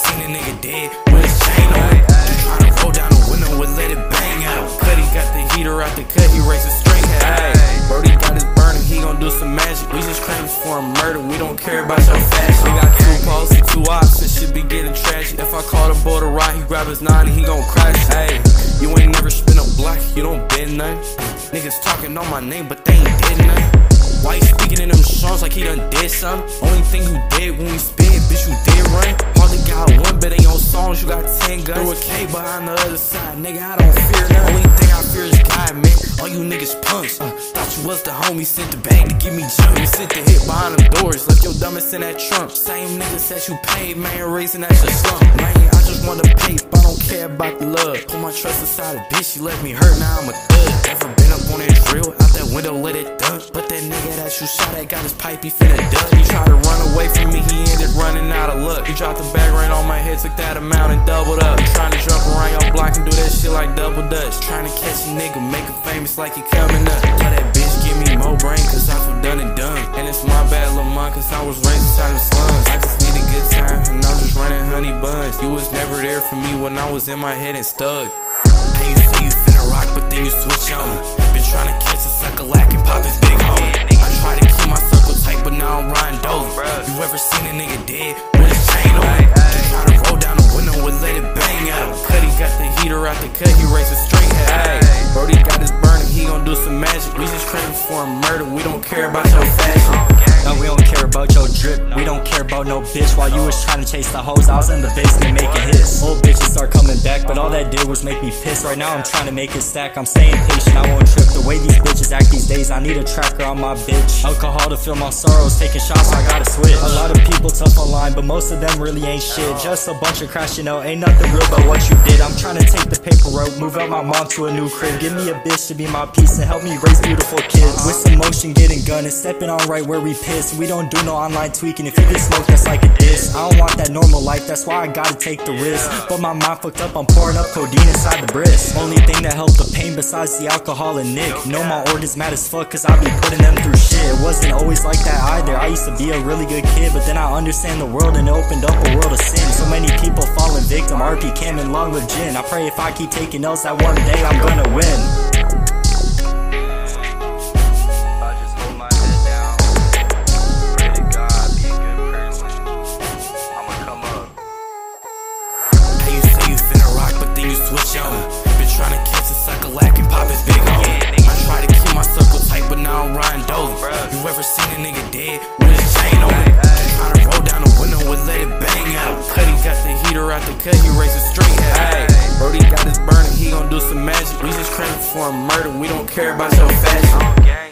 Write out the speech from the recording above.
seen a nigga dead with his chain on? Tryna roll down the window and let it bang out. Cuddy got the heater out the cut, he raised a string head. Brody got his burner, he gon' do some magic. We just craving for a murder, we don't care about your fashion. We got 2 posts and 2 ops, and shit be getting tragic. If I call the boy to ride, he grab his 9 and he gon' crash. Hey, you ain't never spin a block, you don't bend nothing. Niggas talking on my name, but they ain't did nothing. Why you speaking in them songs like he done did something? Only thing you did when we spit, bitch, you did run. Hardly got 1, but ain't on songs, you got 10 guns. Throw a K behind the other side, nigga, I don't fear none. Only thing I fear is God, man. All you niggas punks. Thought you was the homie, sent the bag to give me jump. You sent the hit behind them doors, left your dumbest in that trunk. Same niggas that you paid, man, raising that your slump. Man, I just want the pace, but I don't care about the love. Put my trust inside a bitch, she left me hurt, now I'm a thug. Never been up on that drill, out that window, let it dunk. But that nigga that you shot at got his pipe, he finna duck. He tried to run away from me, he ended running out of luck. He dropped the bag right on my head, took that amount and doubled up. Trying to jump around your block and do that shit like double dutch. Trying to catch a nigga, make him famous like he coming up. Tell that bitch give me more brain, cause I feel done and done. And it's my bad, little mom, cause I was raised inside the slums. I just need a good time, and I'm just running honey buns. You was never there for me when I was in my head and stuck. How you say you finna rock, but then you switch on. Been trying to catch a sucker lack and pop his big home. I try to keep my circle tight, but now I'm riding dope. You ever seen a nigga dead with his chain on? Tryna roll down the window and let it bang out. Cuddy got the heater out the cut, he raised a straight head. Brody got his burner, he gon' do some magic. We just craving for a murder, we don't care about your fashion. No, we don't care about your drip, we don't care about no bitch. While you was trying to chase the hoes, I was in the basement making hits. Old bitches start coming back, but all that did was make me pissed. Right now I'm trying to make it stack, I'm staying patient, I won't trip. The way these bitches act these days, I need a tracker on my bitch. Alcohol to fill my sorrows, taking shots, I gotta switch. A lot of people tough online, but most of them really ain't shit. Just a bunch of crash, you know, ain't nothing real but what you did. I'm trying to take the paper route, move out my mom to a new crib. Give me a bitch to be my piece and help me raise beautiful kids. With some motion, getting gun and stepping on right where we piss. We don't do no online tweaking, if you get smoked, that's like a diss. I don't want that normal life, that's why I gotta take the risk. But my mind fucked up, I'm pouring up codeine inside the brisk. Only thing that helped the pain besides the alcohol and Nick. Know my organs mad as fuck, cause I be putting them through shit. It wasn't always like that either, I used to be a really good kid. But then I understand the world and it opened up a world of sin. So many people falling victim, RP Cam and Long with Gin. I pray if I keep taking L's that one day I'm gonna win. Switch on. Been trying to catch a sucker lack and pop his big home. I try to keep my circle tight, but now I'm riding dope. You ever seen a nigga dead with his chain on? Tryna roll down the window and let it bang out. Cuddy got the heater out the cut, he raised a straight head. Brody got his burner, he gon' do some magic. We just craving for a murder, we don't care about your fashion.